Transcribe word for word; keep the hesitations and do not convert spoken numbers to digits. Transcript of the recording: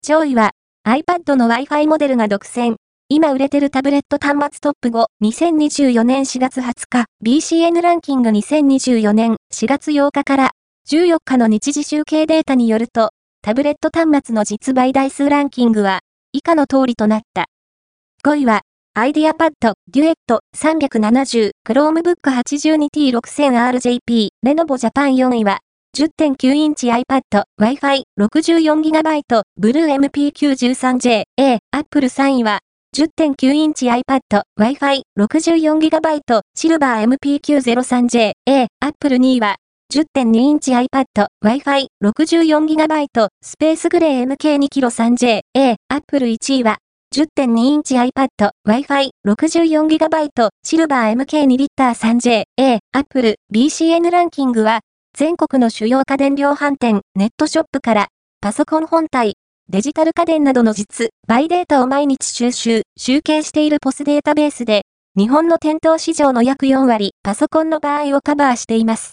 上位は iPad の Wi-Fi モデルが独占。今売れてるタブレット端末トップご、にせんにじゅうよねんしがつはつか、ビーシーエヌ ランキングにせんにじゅうよねんしがつようかからじゅうよっかの日時集計データによると、タブレット端末の実売台数ランキングは以下の通りとなった。ごいは、IdeaPad Duet さんびゃくななじゅう、Chromebook はちじゅうにティーろくせんアールジェーピー、Lenovo Japan よんいは、じゅってんきゅうインチ iPad Wi-Fi ろくじゅうよんギガバイト Blue エムピーキューじゅうさんジェーエー、Apple さんいは、じゅってんきゅうインチ iPad Wi-Fi ろくじゅうよんギガバイト Silver エムピーキューゼロさんジェーエー、Apple にいは、じゅってんにインチ iPad Wi-Fi ろくじゅうよんギガバイト Space Gray エムケーにキロさんジェーエー、Apple いちいは、じゅってんにインチ iPad Wi-Fi ろくじゅうよんギガバイト Silver エムケーにリッター さんジェーエー、Apple ビーシーエヌ ランキングは、全国の主要家電量販店、ネットショップから、パソコン本体、デジタル家電などの実、売データを毎日収集、集計しているポスデータベースで、日本の店頭市場の約よんわり、パソコンの場合をカバーしています。